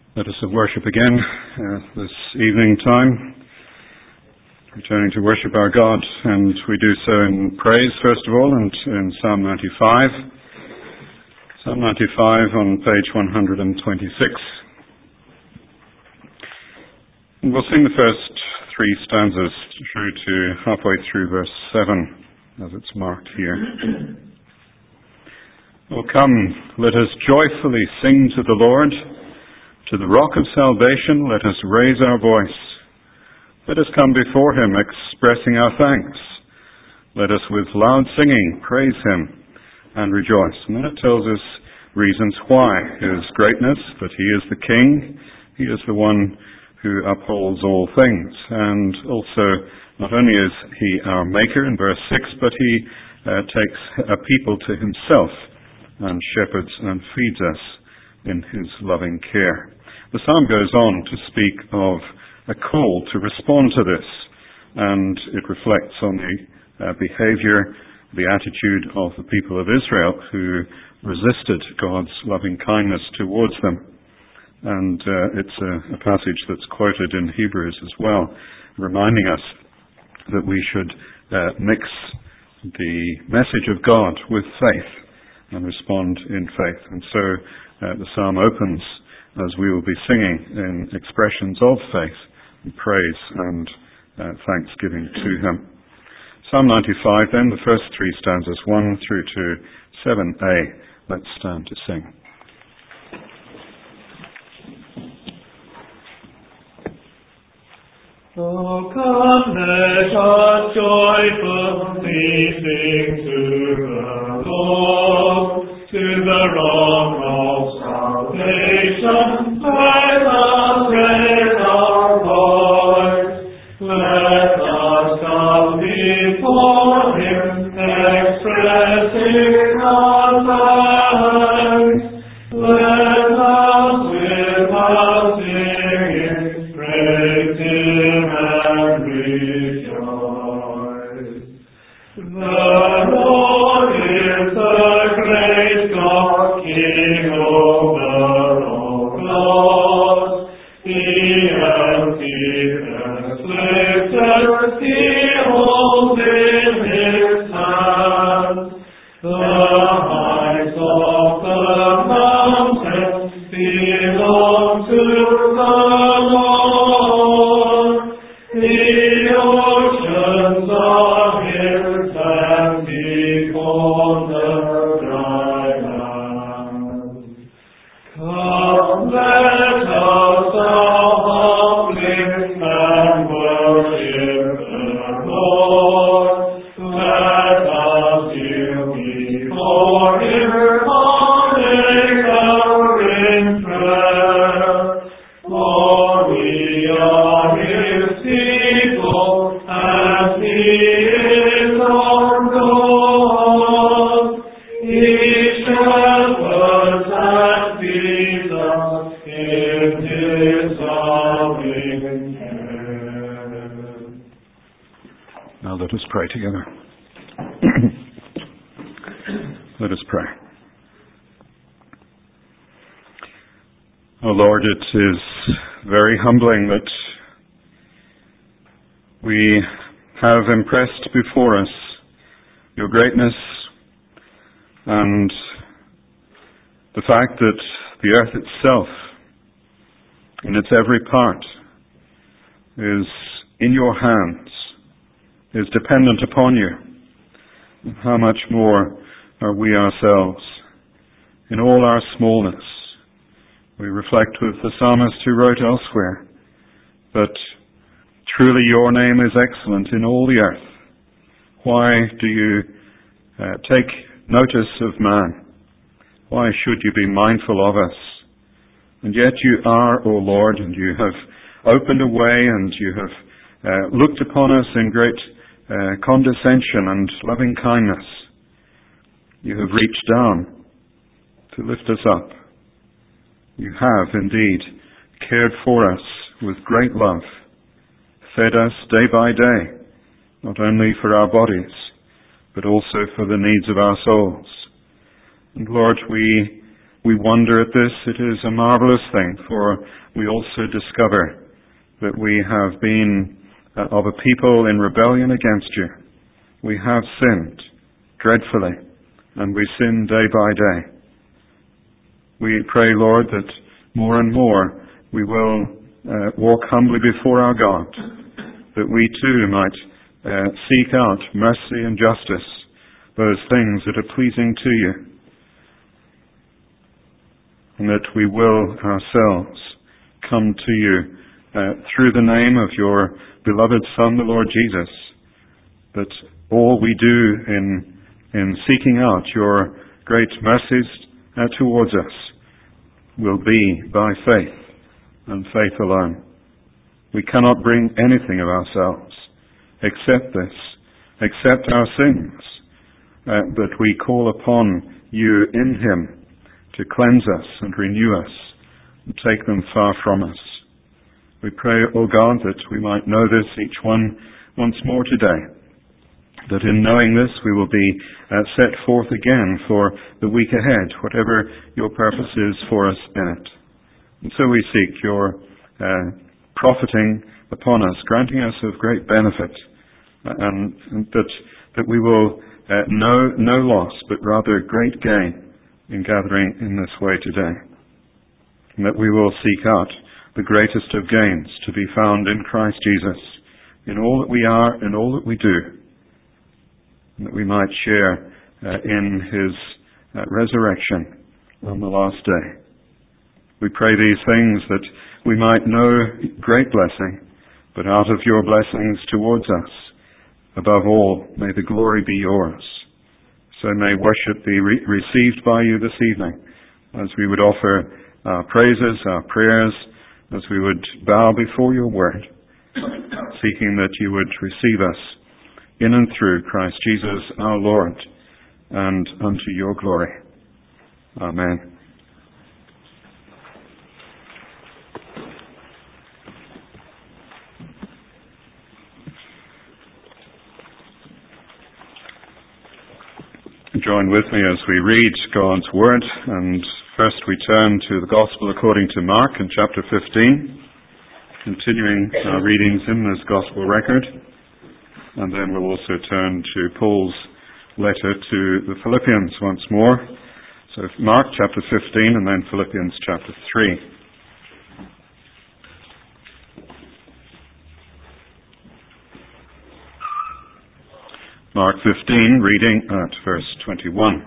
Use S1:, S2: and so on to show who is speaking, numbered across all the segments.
S1: Let us worship again this evening time, returning to worship our God, and we do so in praise first of all, and in Psalm 95. Psalm 95 on page 126. And we'll sing the first three stanzas through to halfway through verse 7, as it's marked here. Oh, come, let us joyfully sing to the Lord. To the rock of salvation, let us raise our voice. Let us come before him, expressing our thanks. Let us with loud singing praise him and rejoice. And then it tells us reasons why. His greatness, that he is the King. He is the one who upholds all things. And also, not only is he our maker in verse 6, but he takes a people to himself and shepherds and feeds us in his loving care. The psalm goes on to speak of a call to respond to this, and it reflects on the behavior, the attitude of the people of Israel who resisted God's loving kindness towards them. And it's a passage that's quoted in Hebrews as well, reminding us that we should mix the message of God with faith and respond in faith. And so the psalm opens as we will be singing in expressions of faith and praise and thanksgiving to him. Psalm 95 then, the first three stanzas, 1 through to 7a. Let's stand to sing.
S2: Oh, come, let us joyfully sing to the Lord, to the rock of salvation. Let us raise our voice. Let us come before him, expressing our thanks. Let us with our singing praise him and rejoice. The Lord is the great God, King over all gods. He emptieth, lifteth, he holds in his hand. The heights of the mountains belong to the Lord. The oceans are his, and deep on the dry land. Come, let us uplift and worship the Lord. Let us kneel before him, honouring our in prayer. For we are his people, and he is our God. He shepherds and feeds us in his loving care.
S1: Now let us pray together. Let us pray. Oh Lord, it is very humbling that we have impressed before us your greatness and the fact that the earth itself, in its every part, is in your hands, is dependent upon you. How much more are we ourselves, in all our smallness? We reflect with the psalmist who wrote elsewhere that truly your name is excellent in all the earth. Why do you take notice of man? Why should you be mindful of us? And yet you are, O Lord, and you have opened a way, and you have looked upon us in great condescension and loving kindness. You have reached down to lift us up. You have indeed cared for us with great love, fed us day by day, not only for our bodies, but also for the needs of our souls. And Lord, we we wonder at this, it is a marvelous thing, for we also discover that we have been of a people in rebellion against you. We have sinned dreadfully, and we sin day by day. We pray, Lord, that more and more we will walk humbly before our God, that we too might seek out mercy and justice, those things that are pleasing to you, and that we will ourselves come to you through the name of your beloved Son, the Lord Jesus, that all we do in seeking out your great mercies towards us will be by faith and faith alone. We cannot bring anything of ourselves except this, except our sins, that we call upon you in him to cleanse us and renew us and take them far from us. We pray, O God, that we might know this, each one, once more today, that in knowing this we will be set forth again for the week ahead, whatever your purpose is for us in it. And so we seek your profiting upon us, granting us of great benefit, and that we will know no loss, but rather great gain in gathering in this way today. And that we will seek out the greatest of gains to be found in Christ Jesus, in all that we are and all that we do, and that we might share in his resurrection on the last day. We pray these things that we might know great blessing, but out of your blessings towards us, above all, may the glory be yours. So may worship be received by you this evening, as we would offer our praises, our prayers, as we would bow before your word, seeking that you would receive us in and through Christ Jesus our Lord, and unto your glory. Amen. Join with me as we read God's Word, and first we turn to the Gospel according to Mark in chapter 15, continuing our readings in this Gospel record, and then we'll also turn to Paul's letter to the Philippians once more. So Mark chapter 15 and then Philippians chapter 3. Mark 15, reading at verse 21.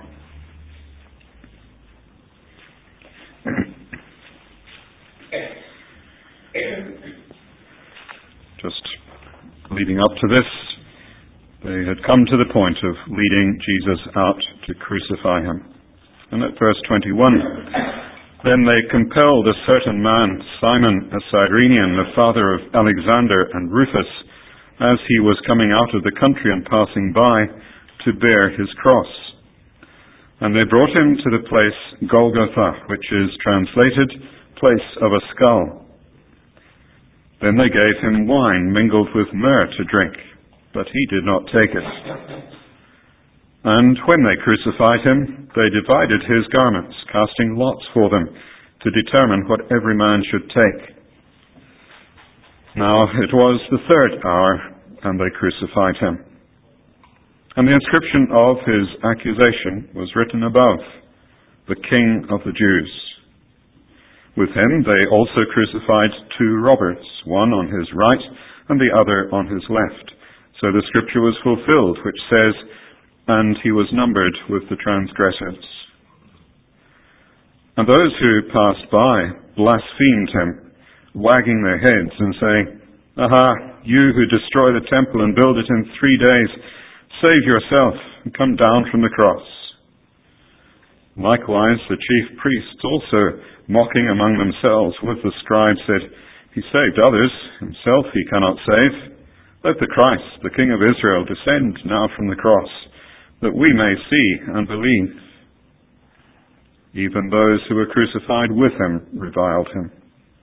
S1: Just leading up to this, they had come to the point of leading Jesus out to crucify him. And at verse 21, then they compelled a certain man, Simon a Cyrenian, the father of Alexander and Rufus, as he was coming out of the country and passing by, to bear his cross. And they brought him to the place Golgotha, which is translated, place of a skull. Then they gave him wine mingled with myrrh to drink, but he did not take it. And when they crucified him, they divided his garments, casting lots for them, to determine what every man should take. Now it was the third hour, and they crucified him. And the inscription of his accusation was written above, the King of the Jews. With him they also crucified two robbers, one on his right and the other on his left. So the scripture was fulfilled, which says, and he was numbered with the transgressors. And those who passed by blasphemed him, wagging their heads and saying, Aha, you who destroy the temple and build it in 3 days, save yourself and come down from the cross. Likewise, the chief priests also, mocking among themselves with the scribes, said, He saved others, himself he cannot save. Let the Christ, the King of Israel, descend now from the cross, that we may see and believe. Even those who were crucified with him reviled him.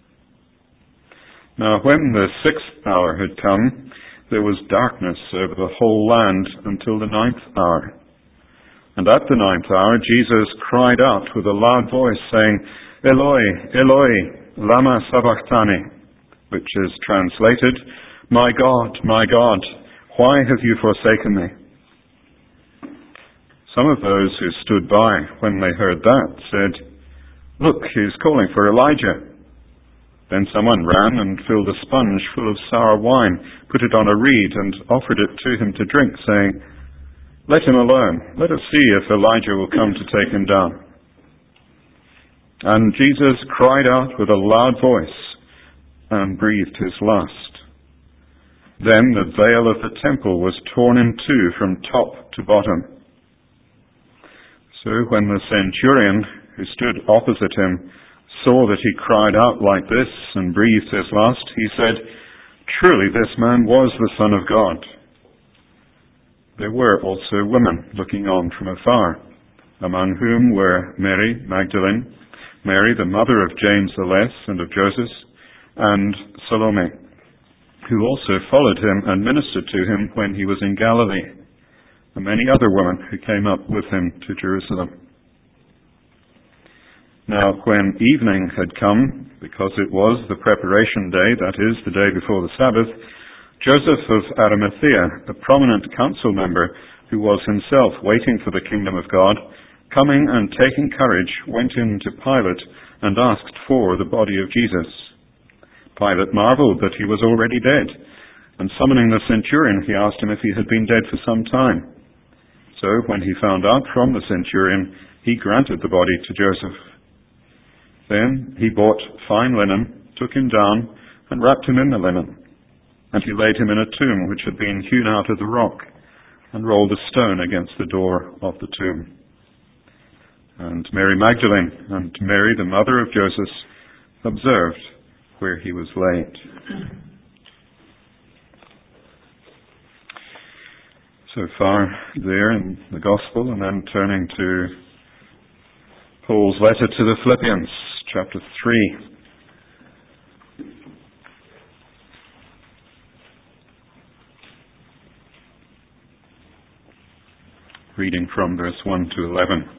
S1: Now when the 6th hour had come, there was darkness over the whole land until the 9th hour. And at the 9th hour, Jesus cried out with a loud voice, saying, Eloi, Eloi, lama sabachthani, which is translated, my God, why have you forsaken me? Some of those who stood by when they heard that said, Look, he's calling for Elijah. Then someone ran and filled a sponge full of sour wine, put it on a reed, and offered it to him to drink, saying, Let him alone. Let us see if Elijah will come to take him down. And Jesus cried out with a loud voice and breathed his last. Then the veil of the temple was torn in two from top to bottom. So when the centurion who stood opposite him saw that he cried out like this and breathed his last, he said, Truly this man was the Son of God. There were also women looking on from afar, among whom were Mary Magdalene, Mary the mother of James the Less and of Joseph, and Salome, who also followed him and ministered to him when he was in Galilee, and many other women who came up with him to Jerusalem. Now when evening had come, because it was the preparation day, that is, the day before the Sabbath, Joseph of Arimathea, a prominent council member who was himself waiting for the kingdom of God, coming and taking courage, went in to Pilate and asked for the body of Jesus. Pilate marveled that he was already dead, and summoning the centurion, he asked him if he had been dead for some time. So when he found out from the centurion, he granted the body to Joseph. Then he bought fine linen, took him down, and wrapped him in the linen. And he laid him in a tomb which had been hewn out of the rock, and rolled a stone against the door of the tomb. And Mary Magdalene and Mary, the mother of Joseph, observed where he was laid. So far there in the Gospel, and then turning to Paul's letter to the Philippians, chapter 3. Reading from verse 1 to 11.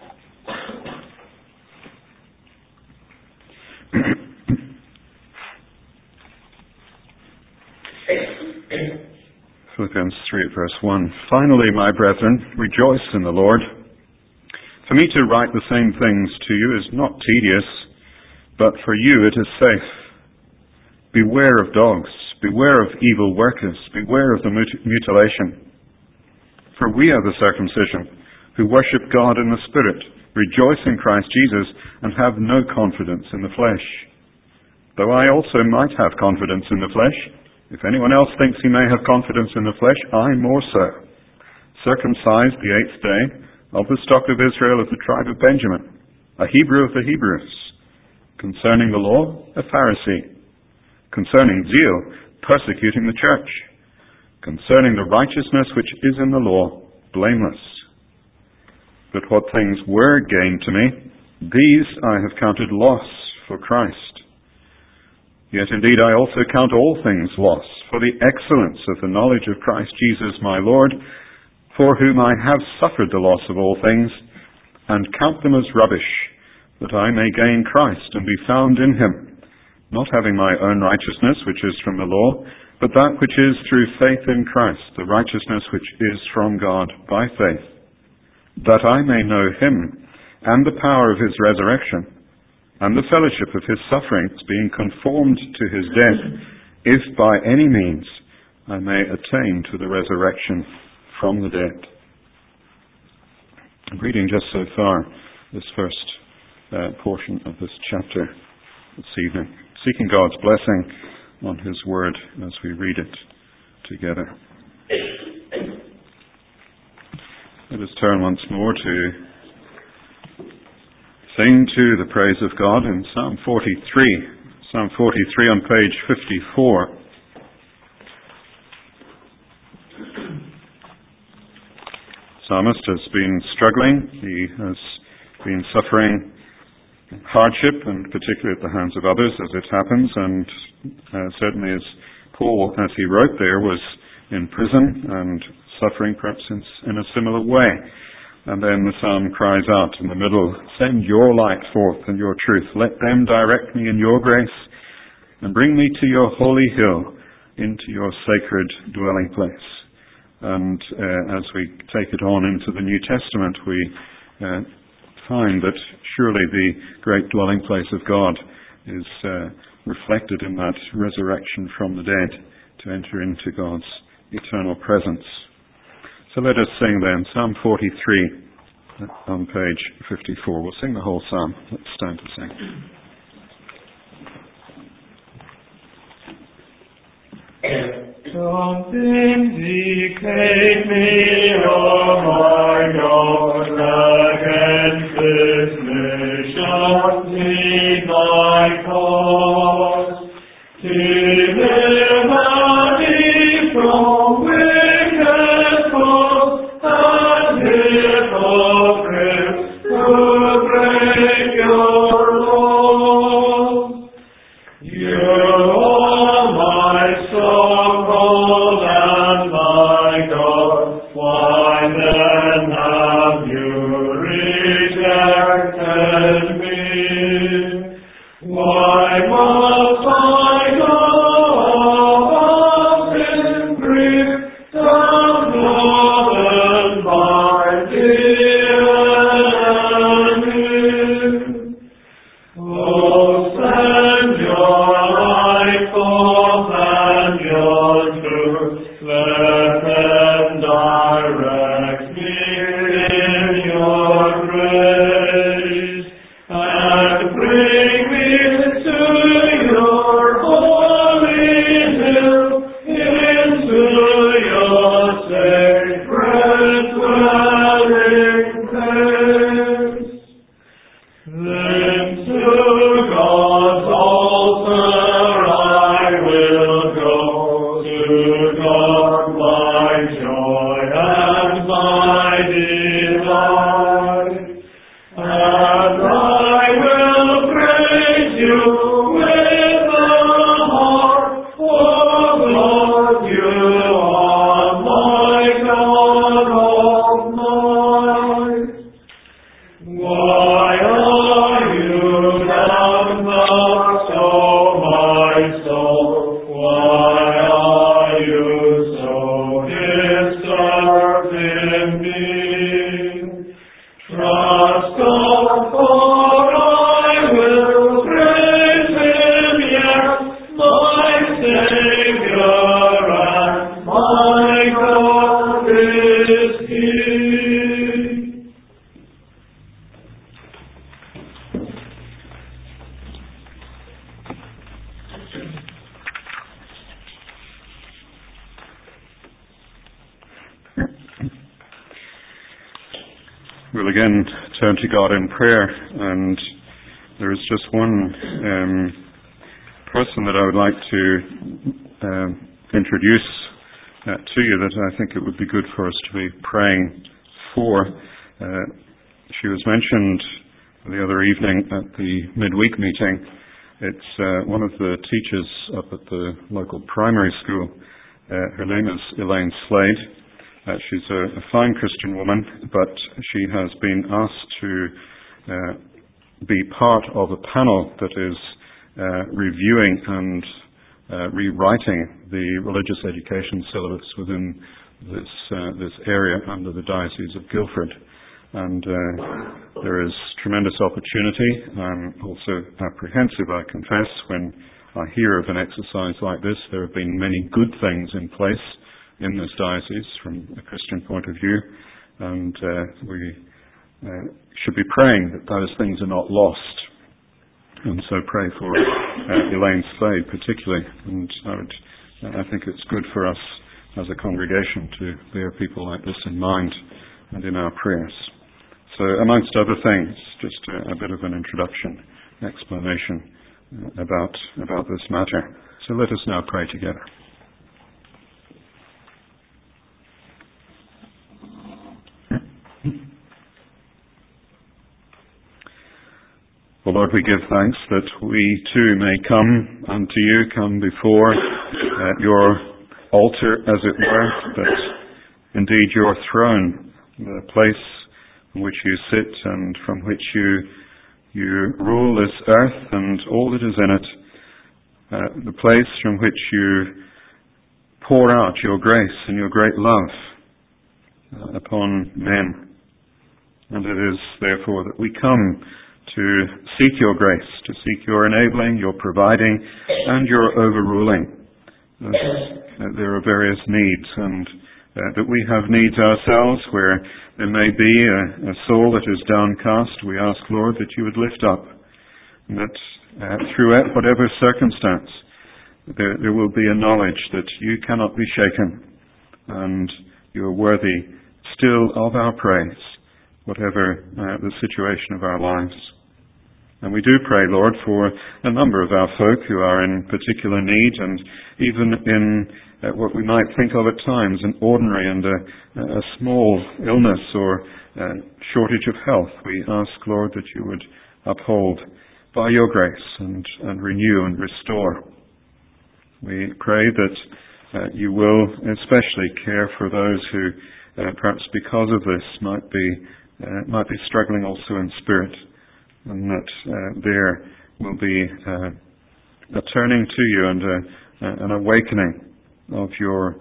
S1: Philippians 3 at verse 1. Finally, my brethren, rejoice in the Lord. For me to write the same things to you is not tedious, but for you it is safe. Beware of dogs, beware of evil workers, beware of the mutilation. For we are the circumcision, who worship God in the Spirit, rejoice in Christ Jesus, and have no confidence in the flesh. Though I also might have confidence in the flesh, if anyone else thinks he may have confidence in the flesh, I more so. Circumcised the 8th day, of the stock of Israel, of the tribe of Benjamin, a Hebrew of the Hebrews. Concerning the law, a Pharisee. Concerning zeal, persecuting the church. Concerning the righteousness which is in the law, blameless. But what things were gain to me, these I have counted loss for Christ. Yet indeed I also count all things loss for the excellence of the knowledge of Christ Jesus my Lord, for whom I have suffered the loss of all things, and count them as rubbish, that I may gain Christ and be found in him, not having my own righteousness, which is from the law, but that which is through faith in Christ, the righteousness which is from God by faith, that I may know him, and the power of his resurrection, and the fellowship of his sufferings, being conformed to his death, if by any means I may attain to the resurrection from the dead. I'm reading just so far this first portion of this chapter this evening, seeking God's blessing on his word as we read it together. Let us turn once more to sing to the praise of God in Psalm 43. Psalm 43 on page 54. Psalmist has been struggling. He has been suffering hardship, and particularly at the hands of others, as it happens, and certainly as Paul, as he wrote there, was in prison and suffering perhaps in a similar way. And then the psalm cries out in the middle, send your light forth and your truth. Let them direct me in your grace and bring me to your holy hill, into your sacred dwelling place. And as we take it on into the New Testament, we find that surely the great dwelling place of God is reflected in that resurrection from the dead to enter into God's eternal presence. So let us sing then Psalm 43 on page 54. We'll sing the whole psalm. Let's stand to sing.
S2: Don't vindicate me, O my God, against this nation, plead thy cause. Deliver me from wicked foes and hypocrites who break your laws. You are my stronghold and my God. Why then have you rejected me? Why must I go up in grief, downtrodden by the enemy? Oh, send your light forth and your truth. Let them direct me in your grace and bring me to your holy hill, into your sacred dwelling place. Then to God's altar I will go, to God my joy and my delight. And I will praise you with the heart, oh Lord, you are my God Almighty. Why are you downcast, O my soul? Why are you so disturbed in me? Trust God, for I will praise Him yet, my Savior and my God is He.
S1: We'll again turn to God in prayer, and there is just one person that I would like to introduce to you that I think it would be good for us to be praying for. She was mentioned the other evening at the midweek meeting. It's one of the teachers up at the local primary school. Her name is Elaine Slade. She's a fine Christian woman, but she has been asked to be part of a panel that is reviewing and rewriting the religious education syllabus within this area under the Diocese of Guildford. And there is tremendous opportunity. I'm also apprehensive, I confess, when I hear of an exercise like this. There have been many good things in place in this diocese from a Christian point of view, and we should be praying that those things are not lost. And so pray for Elaine Slade particularly, and I think it's good for us as a congregation to bear people like this in mind and in our prayers. So amongst other things, just a bit of an introduction, explanation about this matter. So let us now pray together. Well, Lord, we give thanks that we too may come unto you, come before your altar, as it were, but indeed your throne, the place on which you sit and from which you rule this earth and all that is in it, the place from which you pour out your grace and your great love upon men. And it is therefore that we come to seek your grace, to seek your enabling, your providing, and your overruling. There are various needs, and that we have needs ourselves where there may be a soul that is downcast. We ask, Lord, that you would lift up, and that throughout whatever circumstance, there will be a knowledge that you cannot be shaken, and you are worthy still of our praise, whatever the situation of our lives. And we do pray, Lord, for a number of our folk who are in particular need, and even in what we might think of at times an ordinary and a small illness or shortage of health. We ask, Lord, that you would uphold by your grace and renew and restore. We pray that you will especially care for those who perhaps because of this might be struggling also in spirit, and that there will be a turning to you and an awakening of your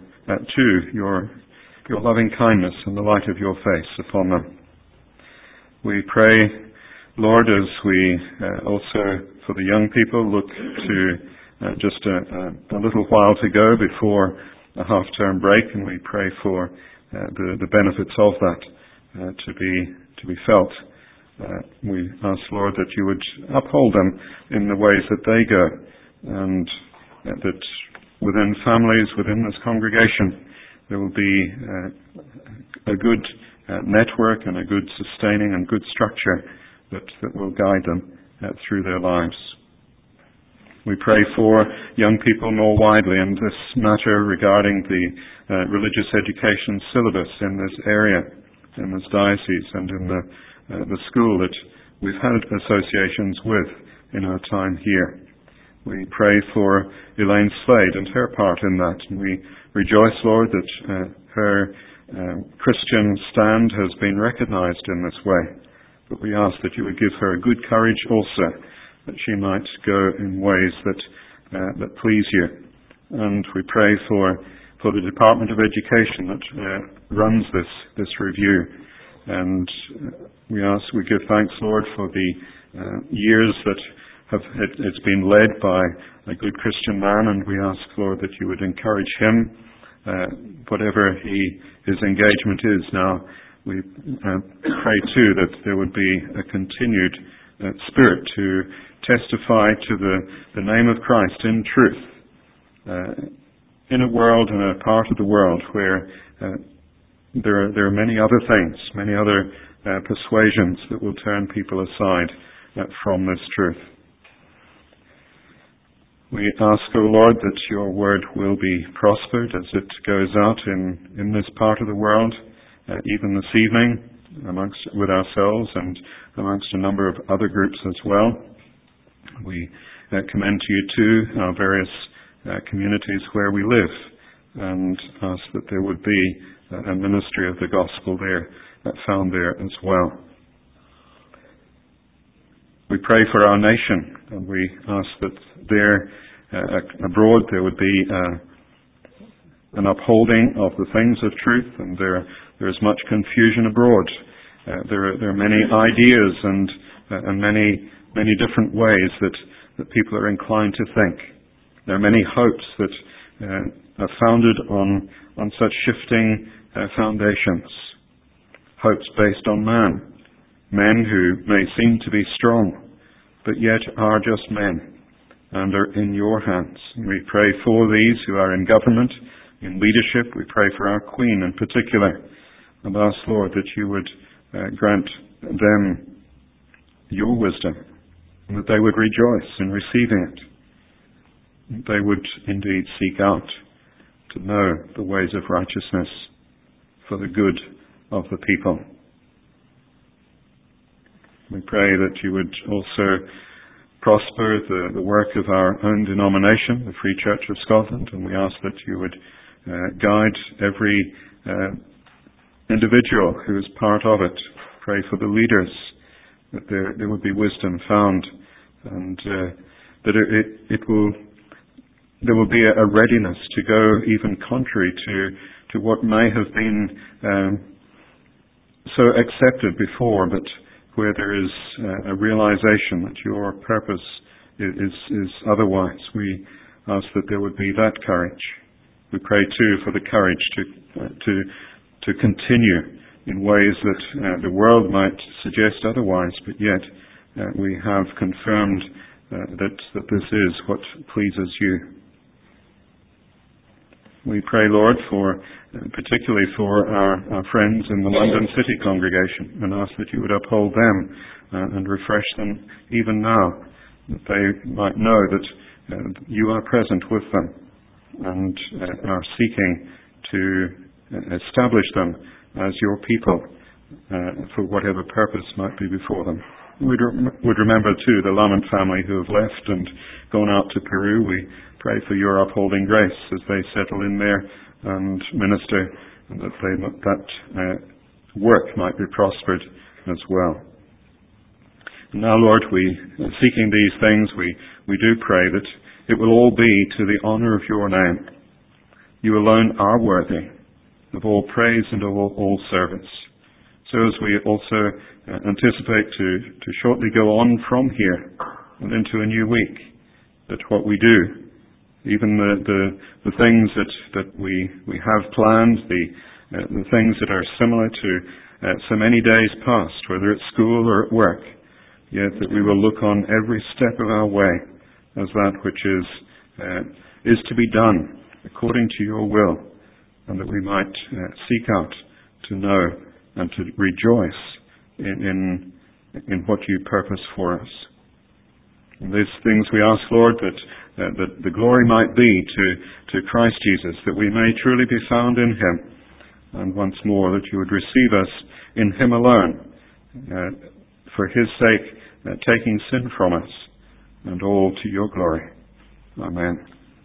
S1: loving kindness and the light of your face upon them. We pray, Lord, as we also for the young people look to just a little while to go before a half-term break, and we pray for the benefits of that to be felt. We ask, Lord, that you would uphold them in the ways that they go, and that within families, within this congregation, there will be a good network and a good sustaining and good structure that will guide them through their lives. We pray for young people more widely in this matter regarding the religious education syllabus in this area, in this diocese, and in the school that we've had associations with in our time here. We pray for Elaine Slade and her part in that, and we rejoice, Lord, that her Christian stand has been recognized in this way. But we ask that you would give her a good courage also, that she might go in ways that please you. And we pray for the Department of Education that runs this review. And we give thanks, Lord, for the years that it's been led by a good Christian man, and we ask, Lord, that you would encourage him, whatever his engagement is now. We pray too that there would be a continued spirit to testify to the name of Christ in truth in a world, in a part of the world where there are many other things, many other persuasions that will turn people aside from this truth. We ask, O Lord, that your word will be prospered as it goes out in this part of the world, even this evening, with ourselves and amongst a number of other groups as well. We commend to you too our various communities where we live, and ask that there would be a ministry of the gospel there, found there as well. We pray for our nation, and we ask that there abroad there would be an upholding of the things of truth, and there is much confusion abroad. There are many ideas and many different ways that people are inclined to think. There are many hopes that are founded on such shifting foundations. Hopes based on men who may seem to be strong, but yet are just men and are in your hands. We pray for these who are in government, in leadership. We pray for our Queen in particular, and ask, Lord, that you would grant them your wisdom, and that they would rejoice in receiving it. They would indeed seek out to know the ways of righteousness for the good of the people. We pray that you would also prosper the work of our own denomination, the Free Church of Scotland, and we ask that you would guide every individual who is part of it Pray for the leaders, that there would be wisdom found, and that there will be a readiness to go even contrary to what may have been so accepted before, but where there is a realization that your purpose is otherwise. We ask that there would be that courage. We pray too for the courage to continue in ways that the world might suggest otherwise, but yet we have confirmed that this is what pleases you. We pray, Lord, particularly for our friends in the London City congregation, and ask that you would uphold them and refresh them even now, that they might know that you are present with them and are seeking to establish them as your people for whatever purpose might be before them. Would remember too the Lamont family who have left and gone out to Peru. We pray for your upholding grace as they settle in there and minister, and that work might be prospered as well. And now, Lord, seeking these things, we do pray that it will all be to the honour of your name. You alone are worthy of all praise and of all service. So as we also anticipate to shortly go on from here and into a new week, that what we do, even the things that we have planned, the things that are similar to so many days past, whether at school or at work, yet that we will look on every step of our way as that which is to be done according to your will, and that we might seek out to know and to rejoice in what you purpose for us. And these things we ask, Lord, that the glory might be to Christ Jesus, that we may truly be found in him, and once more that you would receive us in him alone, for his sake, taking sin from us, and all to your glory. Amen.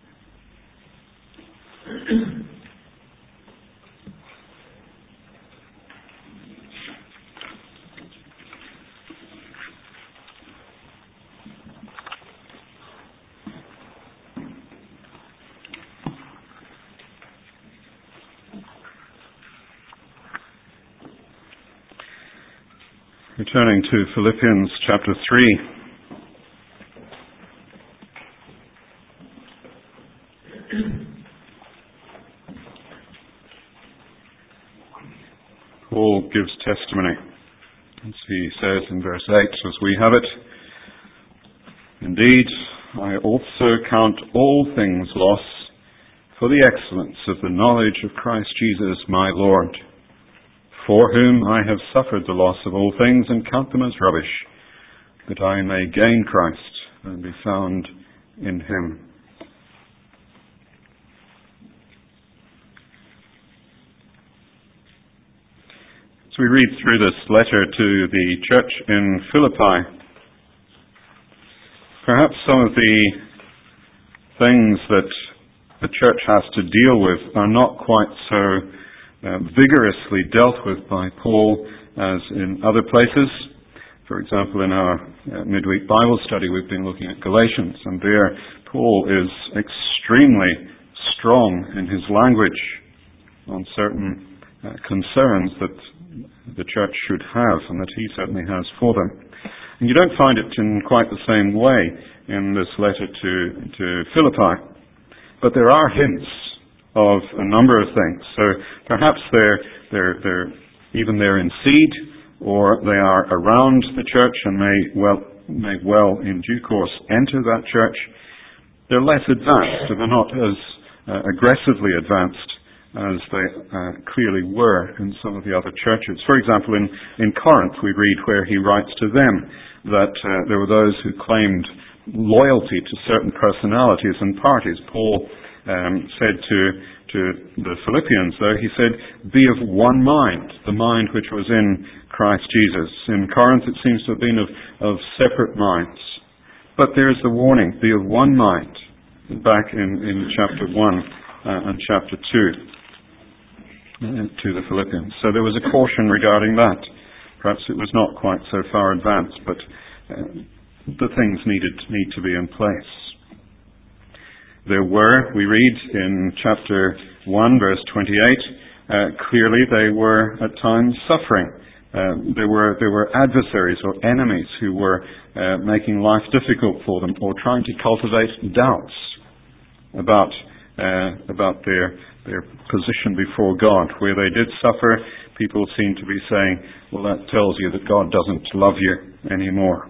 S1: Returning to Philippians chapter 3. Paul gives testimony, as he says in verse 8, as we have it, "Indeed, I also count all things loss for the excellence of the knowledge of Christ Jesus my Lord, for whom I have suffered the loss of all things and count them as rubbish, that I may gain Christ and be found in him." As we read through this letter to the church in Philippi, perhaps some of the things that the church has to deal with are not quite so vigorously dealt with by Paul as in other places. For example, in our midweek Bible study, we've been looking at Galatians, and there Paul is extremely strong in his language on certain concerns that the church should have, and that he certainly has for them. And you don't find it in quite the same way in this letter to Philippi, but there are hints of a number of things. So perhaps they're even there in seed, or they are around the church and may well in due course enter that church. They're less advanced, and they're not as aggressively advanced as they clearly were in some of the other churches. For example, in Corinth we read where he writes to them that there were those who claimed loyalty to certain personalities and parties. Paul said to the Philippians, though, he said, "Be of one mind, the mind which was in Christ Jesus." In Corinth it seems to have been of separate minds. But there is the warning, be of one mind, back in chapter 1 and chapter 2 to the Philippians. So there was a caution regarding that. Perhaps it was not quite so far advanced, but the things need to be in place. There were, we read in chapter 1, verse 28, clearly they were at times suffering. There were adversaries or enemies who were making life difficult for them, or trying to cultivate doubts about their position before God. Where they did suffer, people seem to be saying, well, that tells you that God doesn't love you anymore.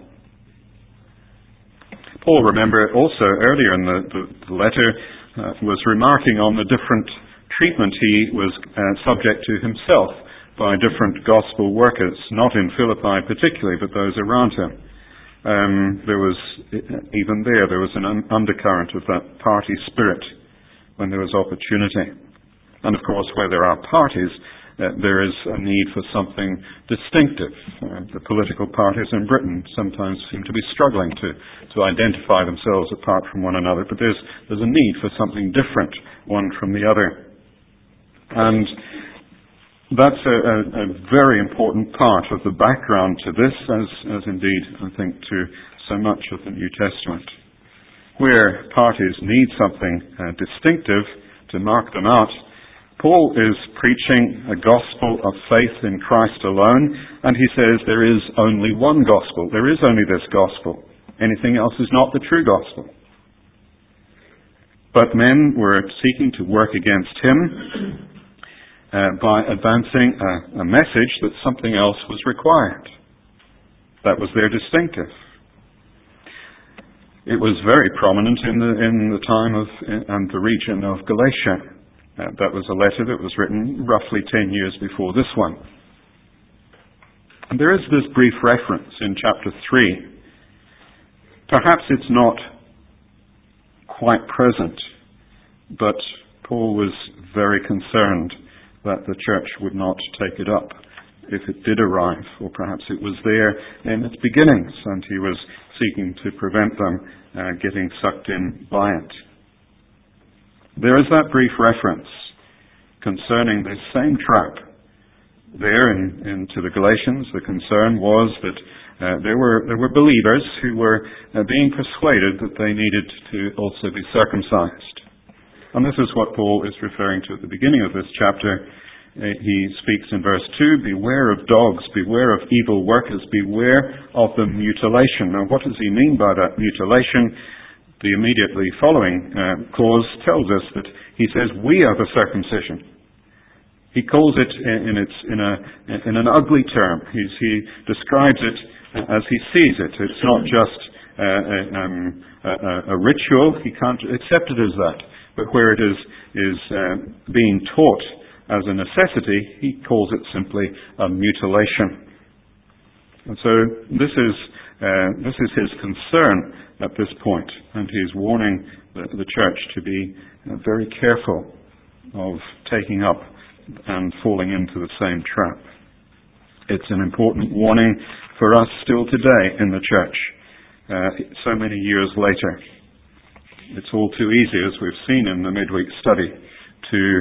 S1: Paul, remember, also earlier in the letter, was remarking on the different treatment he was subject to himself by different gospel workers, not in Philippi particularly, but those around him. There was an undercurrent of that party spirit when there was opportunity. And of course, where there are parties, there is a need for something distinctive. The political parties in Britain sometimes seem to be struggling to identify themselves apart from one another, but there's a need for something different, one from the other. And that's a very important part of the background to this, as indeed, I think, to so much of the New Testament. Where parties need something distinctive to mark them out, Paul is preaching a gospel of faith in Christ alone, and he says there is only one gospel. There is only this gospel. Anything else is not the true gospel. But men were seeking to work against him by advancing a message that something else was required. That was their distinctive. It was very prominent in the time of and the region of Galatia. That was a letter that was written roughly 10 years before this one. And there is this brief reference in chapter 3. Perhaps it's not quite present, but Paul was very concerned that the church would not take it up if it did arrive, or perhaps it was there in its beginnings, and he was seeking to prevent them getting sucked in by it. There is that brief reference concerning this same trap. There into the Galatians, the concern was that there were believers who were being persuaded that they needed to also be circumcised. And this is what Paul is referring to at the beginning of this chapter. He speaks in verse 2, beware of dogs, beware of evil workers, beware of the mutilation. Now, what does he mean by that mutilation? The immediately following clause tells us that he says, we are the circumcision. He calls it in an ugly term. He describes it as he sees it. It's not just a ritual. He can't accept it as that. But where it is being taught as a necessity, he calls it simply a mutilation. And so this is his concern at this point, and he's warning the church to be very careful of taking up and falling into the same trap. It's an important warning for us still today in the church, so many years later. It's all too easy, as we've seen in the midweek study, to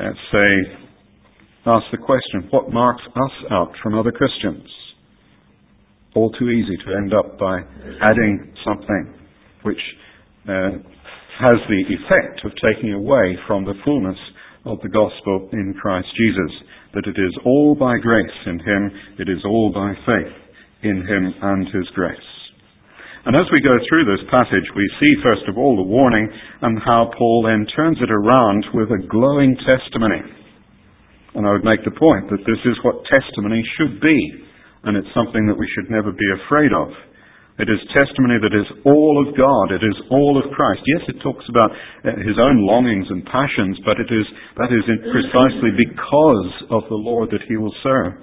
S1: ask the question, what marks us out from other Christians? All too easy to end up by adding something which has the effect of taking away from the fullness of the gospel in Christ Jesus, that it is all by grace in him, it is all by faith in him and his grace. And as we go through this passage, we see first of all the warning and how Paul then turns it around with a glowing testimony. And I would make the point that this is what testimony should be, and it's something that we should never be afraid of. It is testimony that is all of God. It is all of Christ. Yes, it talks about his own longings and passions, but that is precisely because of the Lord that he will serve.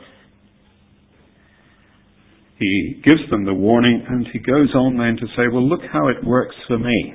S1: He gives them the warning, and he goes on then to say, well, look how it works for me.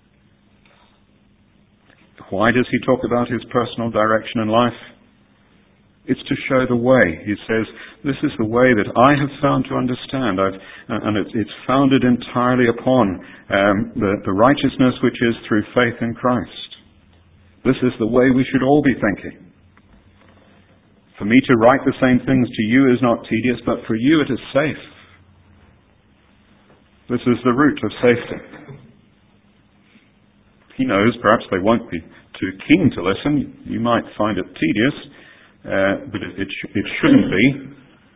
S1: Why does he talk about his personal direction in life? It's to show the way. He says, this is the way that I have found to understand. And it's founded entirely upon the righteousness which is through faith in Christ. This is the way we should all be thinking. For me to write the same things to you is not tedious, but for you it is safe. This is the route of safety. He knows perhaps they won't be too keen to listen. You might find it tedious, but it shouldn't be.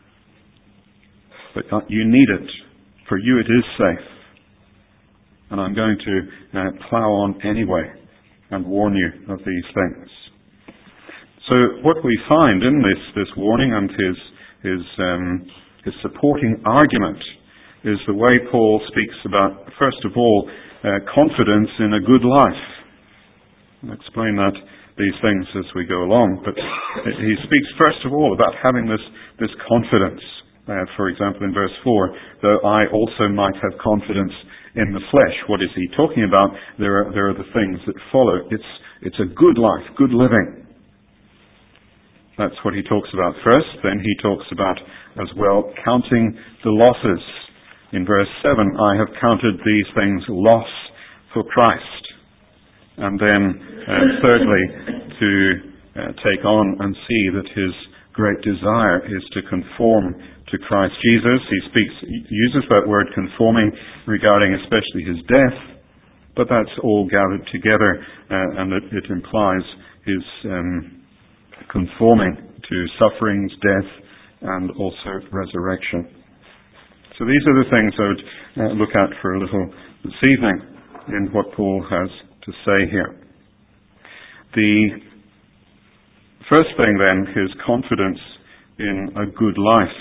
S1: But you need it. For you it is safe. And I'm going to plough on anyway and warn you of these things. So what we find in this warning and his supporting argument is the way Paul speaks about, first of all, confidence in a good life. I'll explain these things as we go along, but he speaks first of all about having this confidence. For example, in verse 4, though I also might have confidence in the flesh. What is he talking about? There are the things that follow. It's a good life, good living. That's what he talks about first. Then he talks about as well counting the losses. In verse 7, I have counted these things loss for Christ. And then thirdly, to take on and see that his great desire is to conform to Christ Jesus. He uses that word conforming regarding especially his death, but that's all gathered together and it implies his conforming to sufferings, death, and also resurrection. So these are the things I would look at for a little this evening in what Paul has to say here. The first thing then is confidence in a good life.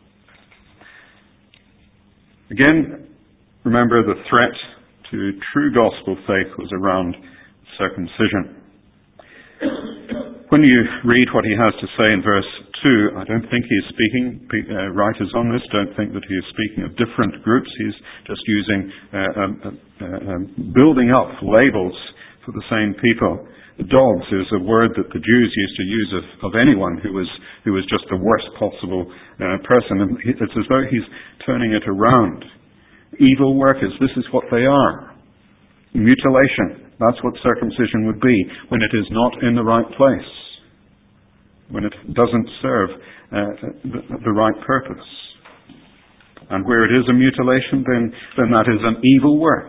S1: Again, remember the threat to true gospel faith was around circumcision. When you read what he has to say in verse 2, I don't think he is speaking, writers on this don't think that he is speaking of different groups. He's just using, building up labels for the same people. Dogs is a word that the Jews used to use of anyone who was just the worst possible person. And it's as though he's turning it around. Evil workers, this is what they are. Mutilation, that's what circumcision would be when it is not in the right place, when it doesn't serve the right purpose. And where it is a mutilation, then that is an evil work.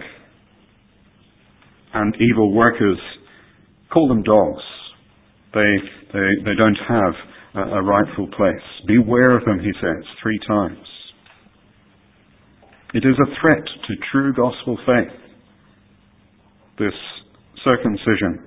S1: And evil workers, call them dogs. They don't have a rightful place. Beware of them, he says 3 times. It is a threat to true gospel faith, this circumcision.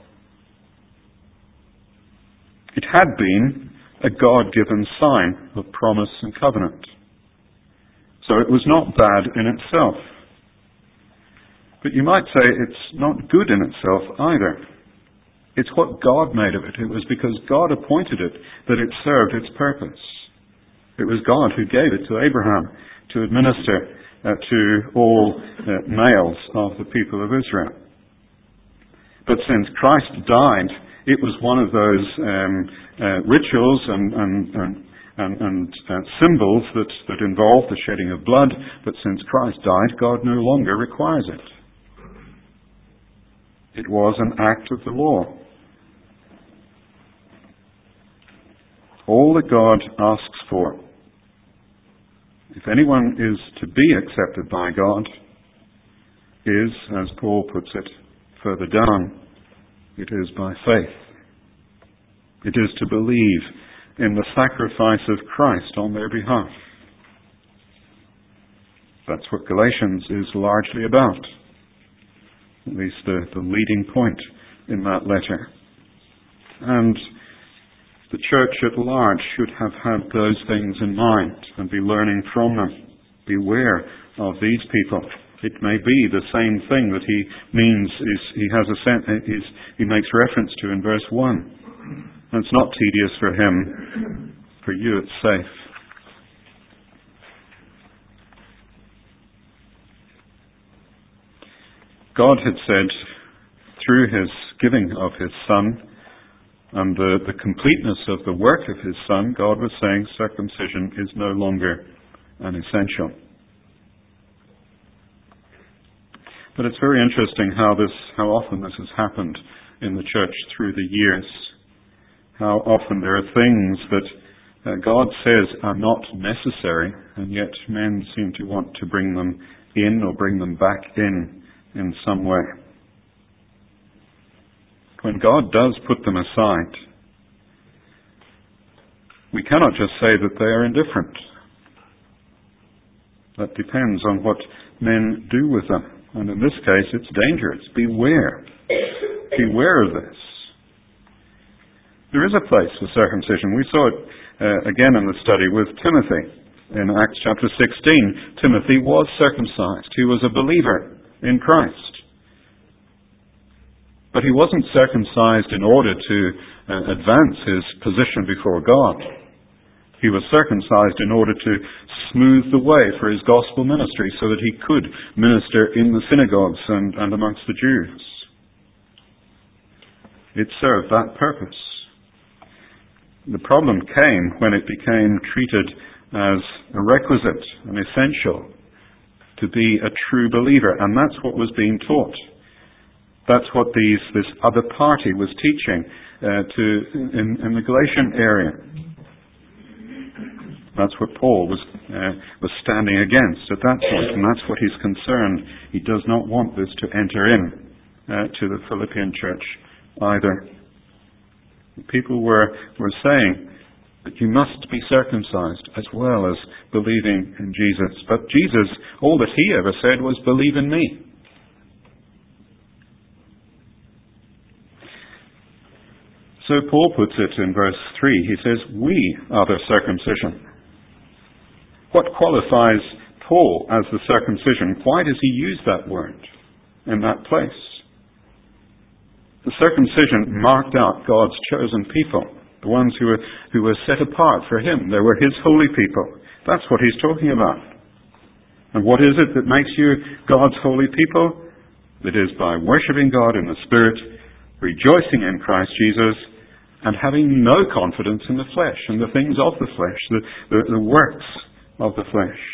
S1: It had been a God-given sign of promise and covenant. So it was not bad in itself. But you might say it's not good in itself either. It's what God made of it. It was because God appointed it that it served its purpose. It was God who gave it to Abraham to administer to all males of the people of Israel. But since Christ died, it was one of those rituals and symbols that involve the shedding of blood. But since Christ died, God no longer requires it. It was an act of the law. All that God asks for, if anyone is to be accepted by God, is, as Paul puts it further down, it is by faith. It is to believe in the sacrifice of Christ on their behalf. That's what Galatians is largely about. At least the leading point in that letter. And the church at large should have had those things in mind and be learning from them. Beware of these people. It may be the same thing that he means, he makes reference to in verse 1. And it's not tedious for him. For you it's safe. God had said, through his giving of his Son and the completeness of the work of his Son, God was saying circumcision is no longer an essential. But it's very interesting how often this has happened in the church through the years. How often there are things that God says are not necessary, and yet men seem to want to bring them in or bring them back in some way. When God does put them aside, we cannot just say that they are indifferent. That depends on what men do with them. And in this case, it's dangerous. Beware. Beware of this. There is a place for circumcision. We saw it again in the study with Timothy. In Acts chapter 16, Timothy was circumcised. He was a believer in Christ. But he wasn't circumcised in order to advance his position before God. He was circumcised in order to smooth the way for his gospel ministry so that he could minister in the synagogues and amongst the Jews. It served that purpose. The problem came when it became treated as a requisite, an essential, to be a true believer. And that's what was being taught. That's what this other party was teaching in the Galatian area. That's what Paul was standing against at that point, and that's what he's concerned. He does not want this to enter in to the Philippian church either. People were saying that you must be circumcised as well as believing in Jesus. But Jesus, all that he ever said was, believe in me. So Paul puts it in verse 3. He says, we are the circumcision. What qualifies Paul as the circumcision? Why does he use that word in that place? The circumcision marked out God's chosen people, the ones who were set apart for him. They were his holy people. That's what he's talking about. And what is it that makes you God's holy people? It is by worshipping God in the Spirit, rejoicing in Christ Jesus, and having no confidence in the flesh and the things of the flesh, the works of the flesh.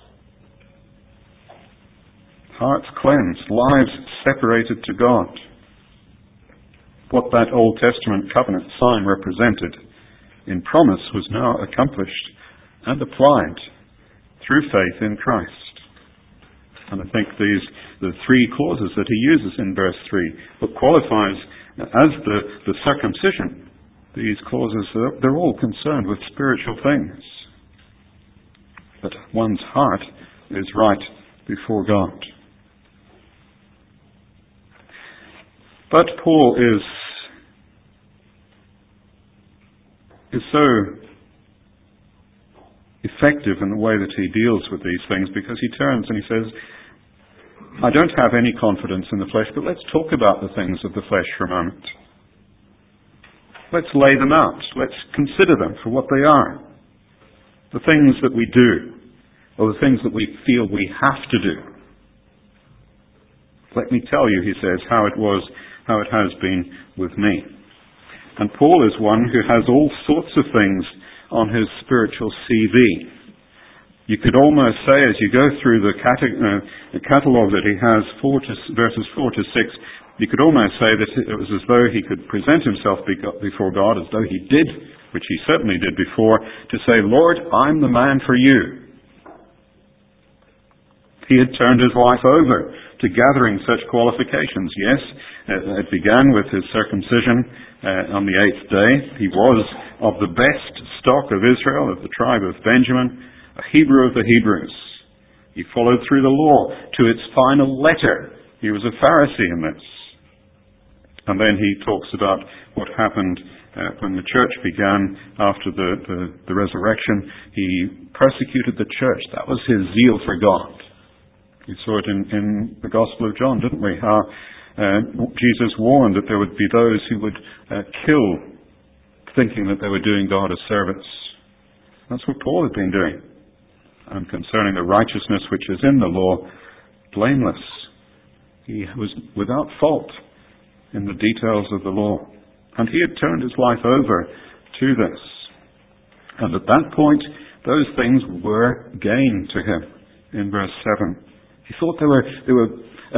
S1: Hearts cleansed, lives separated to God. What that Old Testament covenant sign represented in promise was now accomplished and applied through faith in Christ. And I think the three clauses that he uses in verse 3, what qualifies as the circumcision, these clauses, they're all concerned with spiritual things. That one's heart is right before God. But Paul is so effective in the way that he deals with these things, because he turns and he says, I don't have any confidence in the flesh, but let's talk about the things of the flesh for a moment. Let's lay them out. Let's consider them for what they are. The things that we do, or the things that we feel we have to do. Let me tell you, he says, how it has been with me. And Paul is one who has all sorts of things on his spiritual CV. You could almost say, as you go through the catalogue that he has, verses 4 to 6, you could almost say that it was as though he could present himself before God, as though he did, which he certainly did before, to say, Lord, I'm the man for you. He had turned his life over to gathering such qualifications. Yes, it began with his circumcision on the 8th day. He was of the best stock of Israel, of the tribe of Benjamin, a Hebrew of the Hebrews. He followed through the law to its final letter. He was a Pharisee in this. And then he talks about what happened when the church began after the resurrection. He persecuted the church. That was his zeal for God. We saw it in the Gospel of John, didn't we? How Jesus warned that there would be those who would kill, thinking that they were doing God a service. That's what Paul had been doing. And concerning the righteousness which is in the law, blameless. He was without fault in the details of the law. And he had turned his life over to this. And at that point, those things were gain to him in verse 7. He thought they were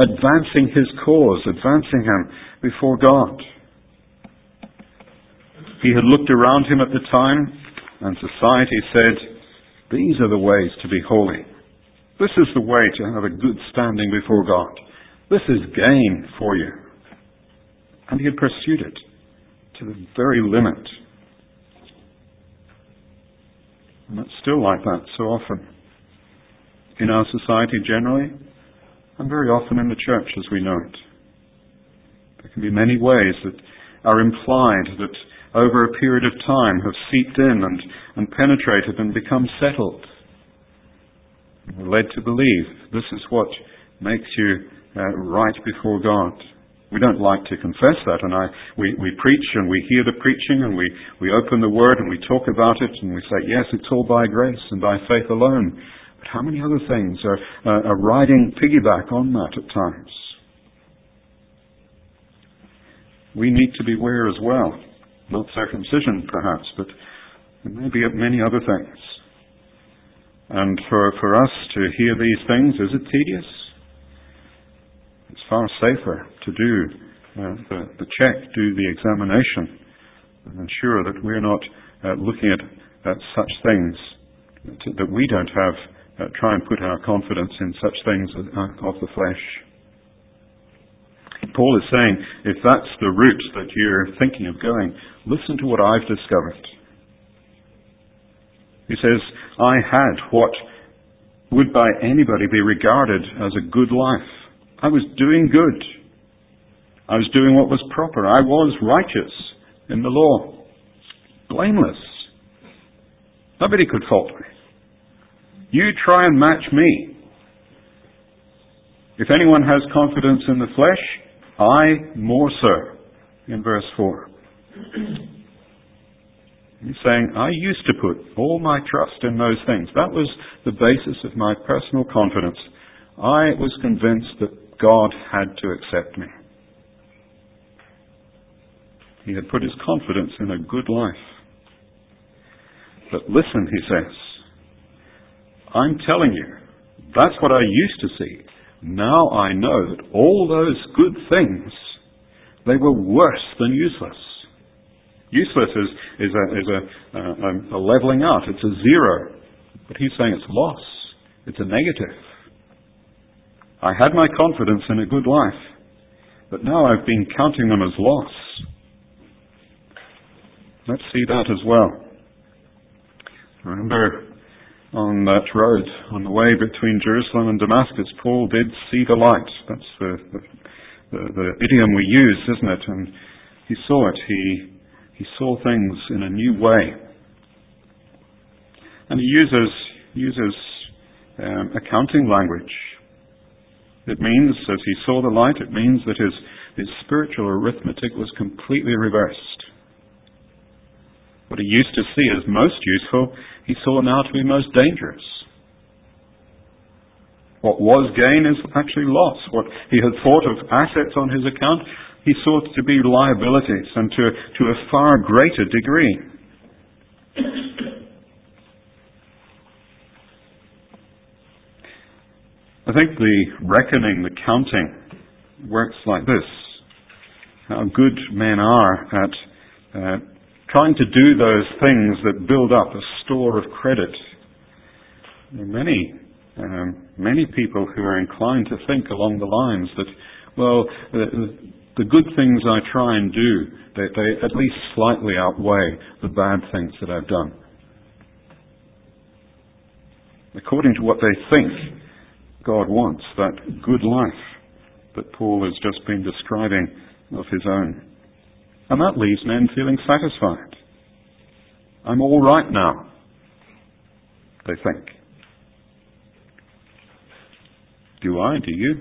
S1: advancing his cause, advancing him before God. He had looked around him at the time, and society said, these are the ways to be holy. This is the way to have a good standing before God. This is gain for you. And he had pursued it to the very limit. And it's still like that so often. In our society generally, and very often in the church as we know it. There can be many ways that are implied that over a period of time have seeped in and penetrated and become settled. We're led to believe this is what makes you right before God. We don't like to confess that, and we preach and we hear the preaching and we open the Word and we talk about it and we say, yes, it's all by grace and by faith alone. But how many other things are riding piggyback on that at times? We need to beware as well. Not circumcision, perhaps, but maybe many other things. And for us to hear these things, is it tedious? It's far safer to do the check, do the examination, and ensure that we're not looking at such things, that we don't have, try and put our confidence in such things of the flesh. Paul is saying, if that's the route that you're thinking of going, listen to what I've discovered. He says, I had what would by anybody be regarded as a good life. I was doing good. I was doing what was proper. I was righteous in the law. Blameless. Nobody could fault me. You try and match me. If anyone has confidence in the flesh, I more so, in verse 4. He's saying, I used to put all my trust in those things. That was the basis of my personal confidence. I was convinced that God had to accept me. He had put his confidence in a good life. But listen, he says, I'm telling you, that's what I used to see. Now I know that all those good things, they were worse than useless. Useless is a leveling out. It's a zero. But he's saying it's loss. It's a negative. I had my confidence in a good life, but now I've been counting them as loss. Let's see that as well. Remember, on that road, on the way between Jerusalem and Damascus, Paul did see the light. That's the idiom we use, isn't it? And he saw it. He saw things in a new way. And he uses accounting language. It means, as he saw the light, it means that his spiritual arithmetic was completely reversed. What he used to see as most useful, he saw now to be most dangerous. What was gain is actually loss. What he had thought of assets on his account, he saw to be liabilities, and to a far greater degree. I think the reckoning, the counting, works like this. How good men are at trying to do those things that build up a store of credit. There are many people who are inclined to think along the lines that, well, the good things I try and do, they at least slightly outweigh the bad things that I've done. According to what they think God wants, that good life that Paul has just been describing of his own. And that leaves men feeling satisfied. I'm all right now, they think. Do you?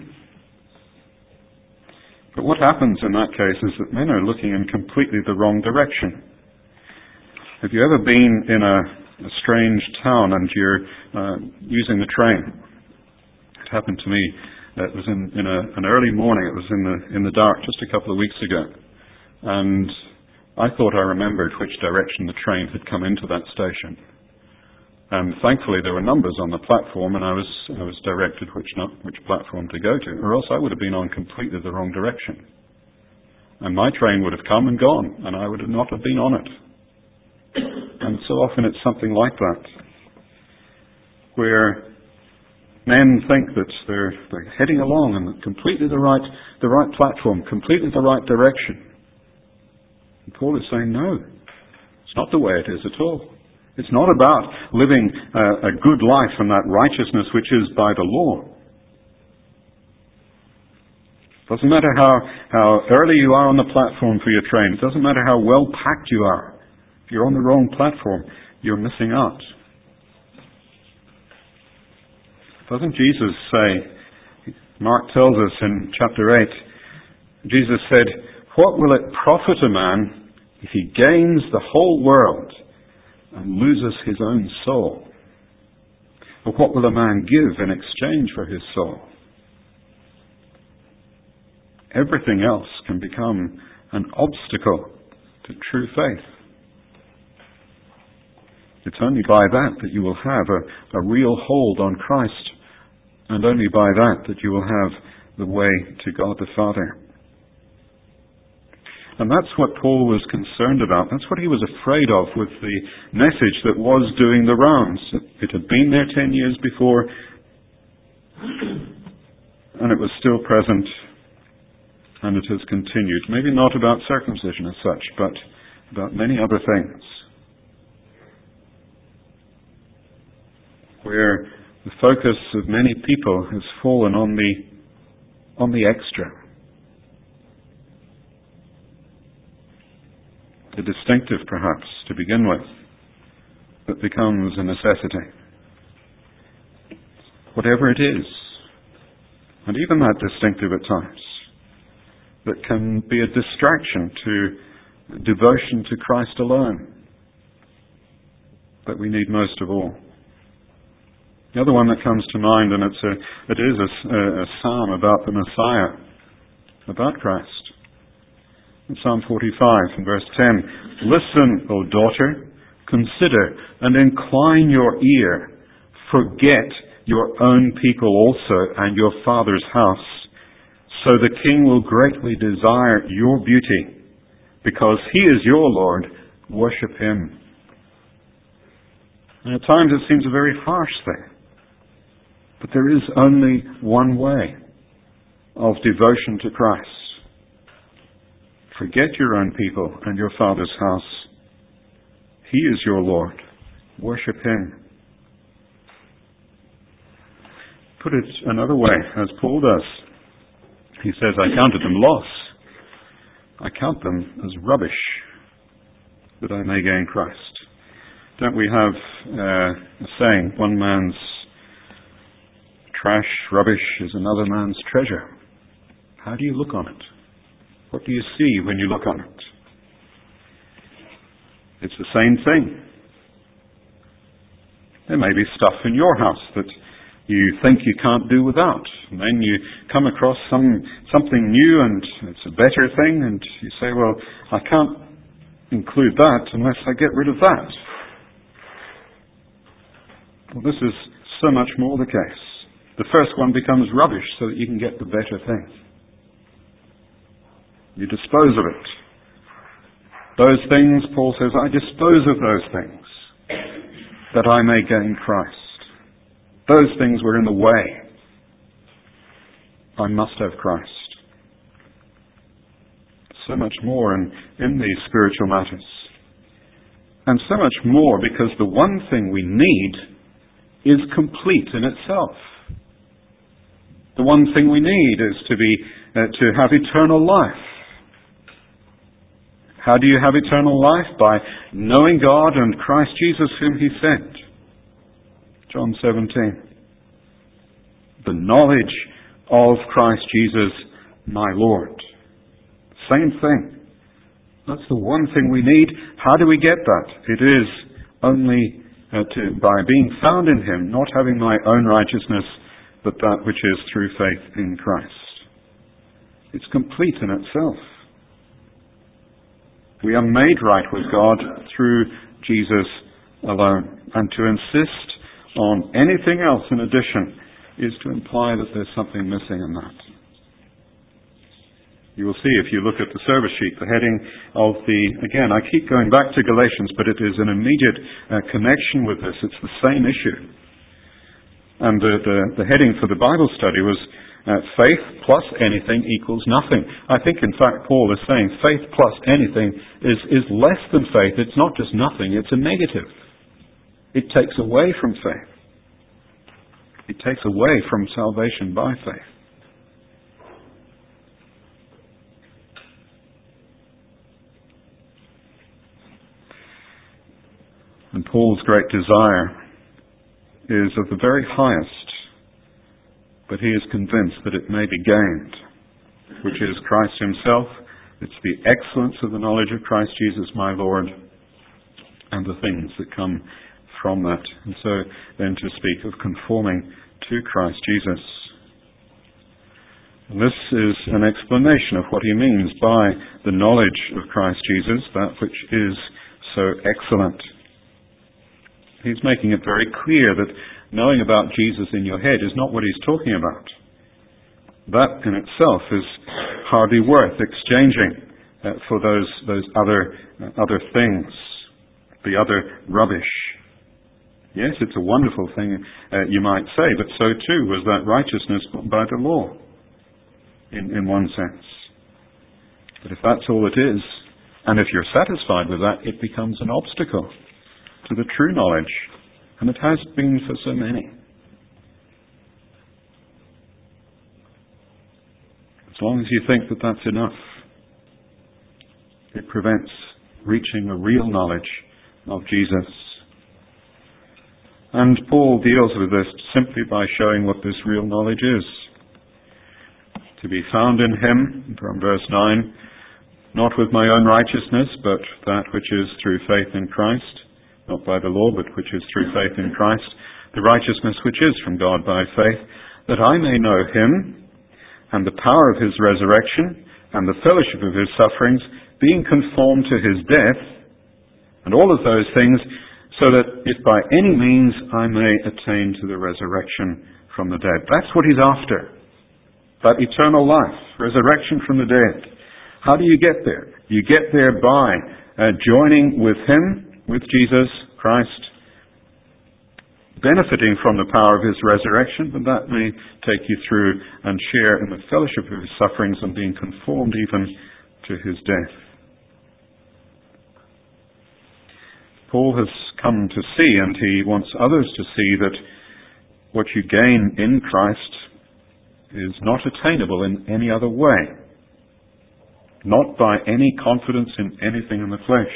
S1: But what happens in that case is that men are looking in completely the wrong direction. Have you ever been in a strange town and you're using the train? It happened to me. It was in an early morning. It was in the dark just a couple of weeks ago. And I thought I remembered which direction the train had come into that station. And thankfully there were numbers on the platform, and I was directed which platform to go to, or else I would have been on completely the wrong direction. And my train would have come and gone, and I would not have been on it. And so often it's something like that, where men think that they're heading along in completely the right platform, completely the right direction. And Paul is saying, no, it's not the way it is at all. It's not about living a good life and that righteousness which is by the law. Doesn't matter how early you are on the platform for your train. It doesn't matter how well packed you are. If you're on the wrong platform, you're missing out. Doesn't Jesus say, Mark tells us in chapter 8, Jesus said, "What will it profit a man if he gains the whole world and loses his own soul? Or what will a man give in exchange for his soul?" Everything else can become an obstacle to true faith. It's only by that you will have a real hold on Christ, and only by that you will have the way to God the Father. And that's what Paul was concerned about. That's what he was afraid of with the message that was doing the rounds. It had been there 10 years before, and it was still present, and it has continued. Maybe not about circumcision as such, but about many other things, where the focus of many people has fallen on the extra, the distinctive perhaps to begin with, that becomes a necessity. Whatever it is, and even that distinctive at times, that can be a distraction to devotion to Christ alone, that we need most of all. The other one that comes to mind, and it is a psalm about the Messiah, about Christ. In Psalm 45, in verse 10, "Listen, O daughter, consider and incline your ear. Forget your own people also and your father's house. So the king will greatly desire your beauty. Because he is your Lord, worship him." And at times it seems a very harsh thing. But there is only one way of devotion to Christ. Forget your own people and your father's house. He is your Lord. Worship him. Put it another way, as Paul does. He says, "I counted them loss. I count them as rubbish, that I may gain Christ." Don't we have a saying, one man's trash, rubbish, is another man's treasure? How do you look on it? What do you see when you look on it? It's the same thing. There may be stuff in your house that you think you can't do without. And then you come across something new and it's a better thing, and you say, well, I can't include that unless I get rid of that. Well, this is so much more the case. The first one becomes rubbish so that you can get the better thing. You dispose of it. Those things, Paul says, I dispose of those things that I may gain Christ. Those things were in the way. I must have Christ. So much more in these spiritual matters. And so much more because the one thing we need is complete in itself. The one thing we need is to have eternal life. How do you have eternal life? By knowing God and Christ Jesus whom He sent. John 17. The knowledge of Christ Jesus, my Lord. Same thing. That's the one thing we need. How do we get that? It is only by being found in Him, not having my own righteousness, but that which is through faith in Christ. It's complete in itself. We are made right with God through Jesus alone. And to insist on anything else in addition is to imply that there's something missing in that. You will see if you look at the service sheet, the heading of again, I keep going back to Galatians, but it is an immediate connection with this. It's the same issue. And the heading for the Bible study was faith plus anything equals nothing. I think, in fact, Paul is saying faith plus anything is less than faith. It's not just nothing, it's a negative. It takes away from faith. It takes away from salvation by faith. And Paul's great desire is of the very highest, but he is convinced that it may be gained, which is Christ himself. It's the excellence of the knowledge of Christ Jesus my Lord and the things that come from that. And so then to speak of conforming to Christ Jesus. And this is an explanation of what he means by the knowledge of Christ Jesus, that which is so excellent. He's making it very clear that knowing about Jesus in your head is not what he's talking about. That in itself is hardly worth exchanging for those other things, the other rubbish. Yes, it's a wonderful thing, you might say, but so too was that righteousness by the law, in one sense. But if that's all it is, and if you're satisfied with that, it becomes an obstacle to the true knowledge, and it has been for so many. As long as you think that that's enough, it prevents reaching a real knowledge of Jesus. And Paul deals with this simply by showing what this real knowledge is. To be found in him, from verse 9, not with my own righteousness, but that which is through faith in Christ, not by the law, but which is through faith in Christ, the righteousness which is from God by faith, that I may know him, and the power of his resurrection, and the fellowship of his sufferings, being conformed to his death, and all of those things, so that if by any means I may attain to the resurrection from the dead. That's what he's after. That eternal life, resurrection from the dead. How do you get there? You get there by joining with him, with Jesus Christ, benefiting from the power of his resurrection, and that may take you through and share in the fellowship of his sufferings and being conformed even to his death. Paul has come to see, and he wants others to see, that what you gain in Christ is not attainable in any other way, not by any confidence in anything in the flesh.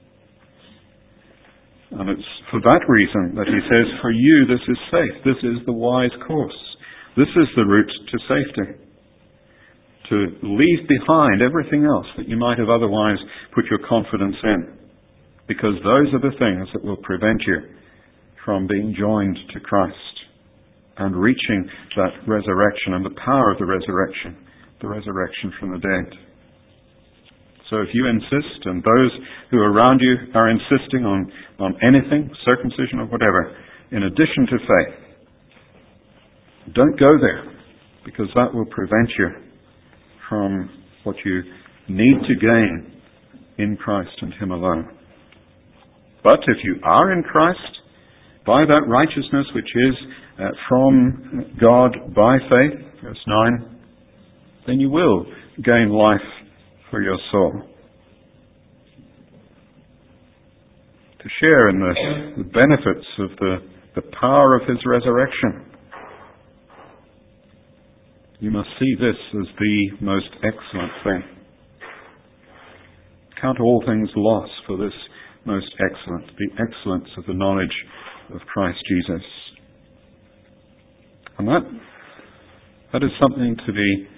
S1: And it's for that reason that he says, for you this is safe, this is the wise course, this is the route to safety. To leave behind everything else that you might have otherwise put your confidence in, because those are the things that will prevent you from being joined to Christ and reaching that resurrection and the power of the resurrection from the dead. So if you insist, and those who are around you are insisting on anything, circumcision or whatever, in addition to faith, don't go there, because that will prevent you from what you need to gain in Christ and him alone. But if you are in Christ, by that righteousness which is from God by faith, verse 9, then you will gain life for your soul. To share in the benefits of the power of his resurrection. You must see this as the most excellent thing. Count all things lost for this most excellent, the excellence of the knowledge of Christ Jesus. And that is something to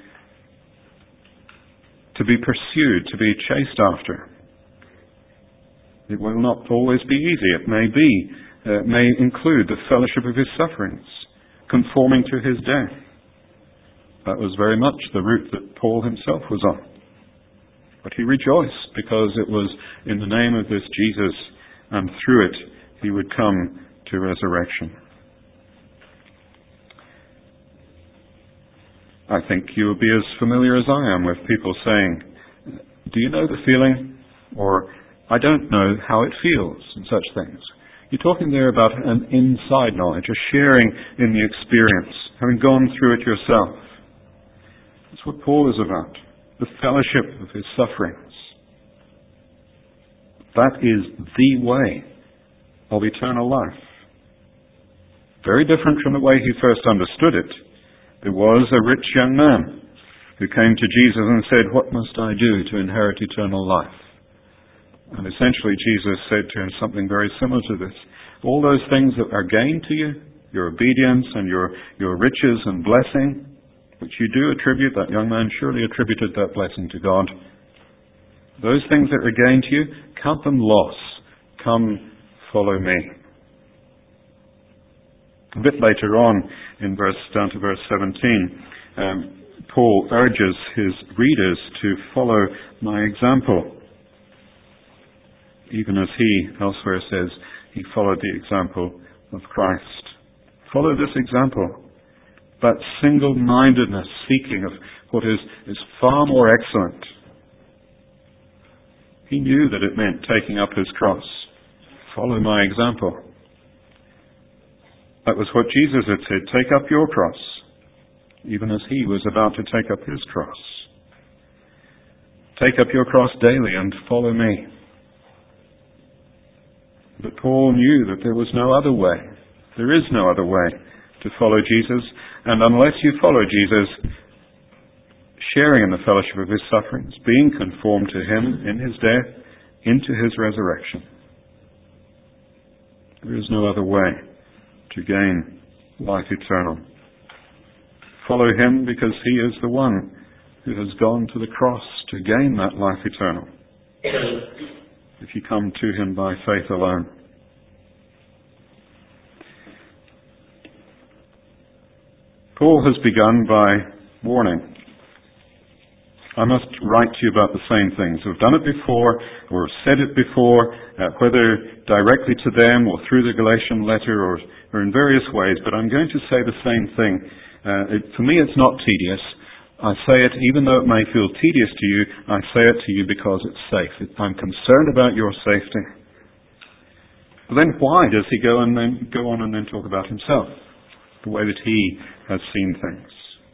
S1: be pursued, to be chased after. It will not always be easy. It may include the fellowship of his sufferings, conforming to his death. That was very much the route that Paul himself was on. But he rejoiced because it was in the name of this Jesus, and through it he would come to resurrection. I think you will be as familiar as I am with people saying, "Do you know the feeling?" Or, "I don't know how it feels," and such things. You're talking there about an inside knowledge, a sharing in the experience, having gone through it yourself. That's what Paul is about, the fellowship of his sufferings. That is the way of eternal life. Very different from the way he first understood it. There was a rich young man who came to Jesus and said, "What must I do to inherit eternal life?" And essentially Jesus said to him something very similar to this. All those things that are gained to you, your obedience and your riches and blessing, which you do attribute, that young man surely attributed that blessing to God. Those things that are gained to you, count them loss. Come, follow me. A bit later on, down to verse 17, Paul urges his readers to follow my example. Even as he elsewhere says, he followed the example of Christ. Follow this example. That single-mindedness, seeking of what is far more excellent. He knew that it meant taking up his cross. Follow my example. That was what Jesus had said, take up your cross, even as he was about to take up his cross. Take up your cross daily and follow me. But Paul knew that there was no other way. There is no other way to follow Jesus, and unless you follow Jesus, sharing in the fellowship of his sufferings, being conformed to him in his death, into his resurrection, there is no other way to gain life eternal. Follow him because he is the one who has gone to the cross to gain that life eternal. If you come to him by faith alone. Paul has begun by warning. I must write to you about the same things. I've done it before, or said it before, whether directly to them or through the Galatian letter or in various ways, but I'm going to say the same thing. For me it's not tedious. I say it, even though it may feel tedious to you, I say it to you because it's safe. I'm concerned about your safety. But then why does he go on and then talk about himself, the way that he has seen things?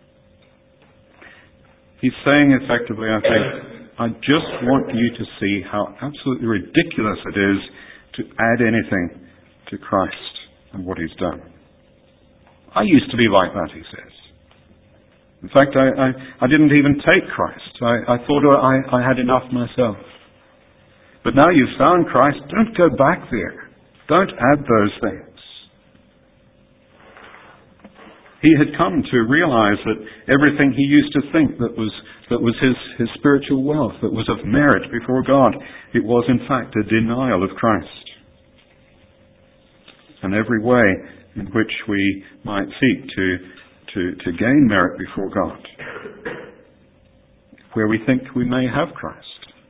S1: He's saying effectively, I think, I just want you to see how absolutely ridiculous it is to add anything to Christ and what he's done. I used to be like that, he says. In fact, I didn't even take Christ. I thought I had enough myself. But now you've found Christ, don't go back there. Don't add those things. He had come to realize that everything he used to think that was his spiritual wealth, that was of merit before God, it was in fact a denial of Christ. And every way in which we might seek to gain merit before God, where we think we may have Christ,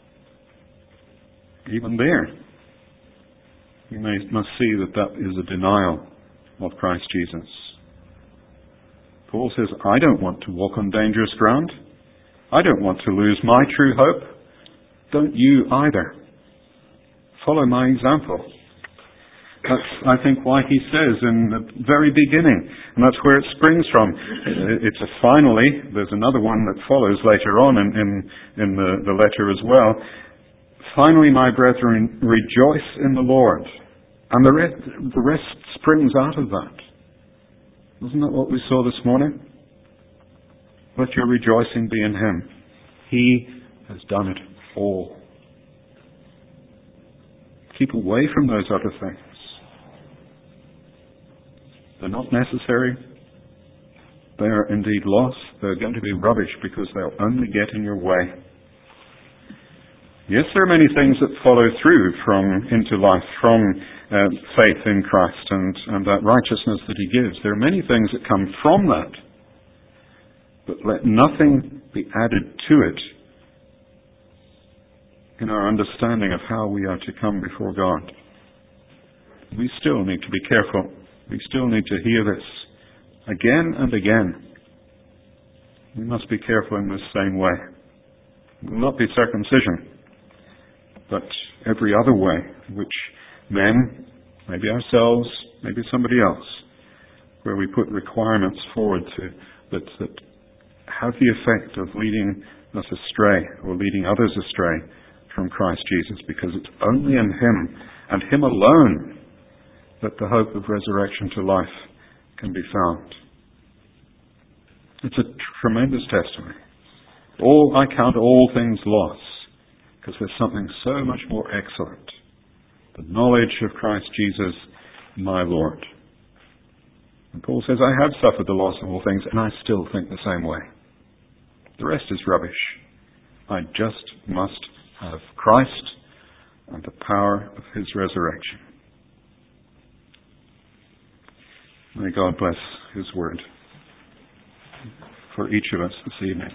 S1: even there, we must see that is a denial of Christ Jesus. Paul says, I don't want to walk on dangerous ground. I don't want to lose my true hope. Don't you either. Follow my example. That's, I think, why he says in the very beginning, and that's where it springs from. It's a finally. There's another one that follows later on in the letter as well. Finally, my brethren, rejoice in the Lord. And the rest springs out of that. Isn't that what we saw this morning? Let your rejoicing be in him. He has done it all. Keep away from those other things. They're not necessary. They are indeed loss. They're going to be rubbish because they'll only get in your way. Yes, there are many things that follow through into life from faith in Christ and that righteousness that he gives. There are many things that come from that. But let nothing be added to it in our understanding of how we are to come before God. We still need to be careful. We still need to hear this again and again. We must be careful in this same way. It will not be circumcision, but every other way in which men, maybe ourselves, maybe somebody else, where we put requirements forward that have the effect of leading us astray or leading others astray from Christ Jesus, because it's only in Him and Him alone that the hope of resurrection to life can be found. It's a tremendous testimony. I count all things loss, because there's something so much more excellent. The knowledge of Christ Jesus, my Lord. And Paul says, I have suffered the loss of all things, and I still think the same way. The rest is rubbish. I just must have Christ and the power of His resurrection. May God bless His word for each of us this evening.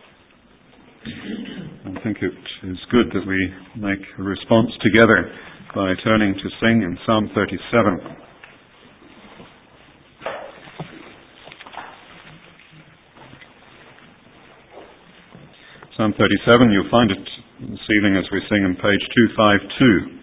S1: I think it is good that we make a response together by turning to sing in Psalm 37. Psalm 37, you'll find it this evening as we sing on page 252.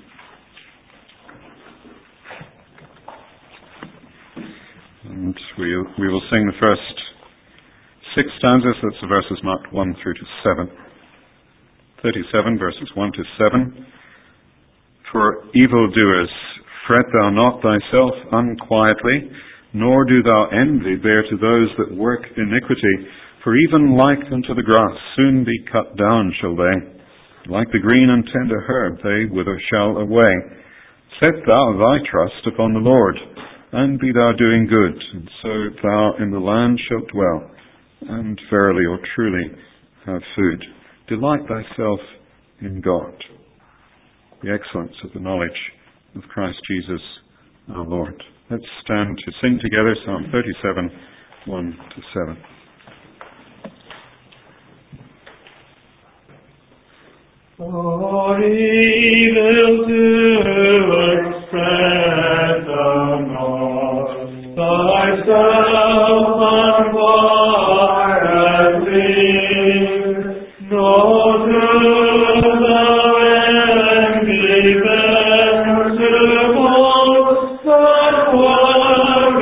S1: And we will sing the first 6 stanzas. That's the verses marked 1 through to 7. 37, verses 1 to 7. For evildoers, fret thou not thyself unquietly, nor do thou envy bear to those that work iniquity. For even like unto the grass, soon be cut down shall they. Like the green and tender herb, they wither shall away. Set thou thy trust upon the Lord, and be thou doing good, and so thou in the land shalt dwell, and verily or truly have food. Delight thyself in God. The excellence of the knowledge of Christ Jesus our Lord. Let's stand to sing together Psalm 37, 1 to 7.
S2: For evildoers, fret thou not thyself unquietly, nor do thou envy them to those that work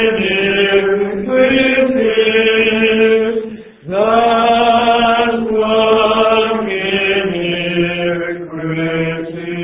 S2: iniquity, that work iniquity.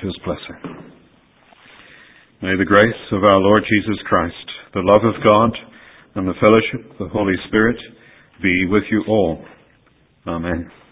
S1: His blessing. May the grace of our Lord Jesus Christ, the love of God, and the fellowship of the Holy Spirit be with you all. Amen.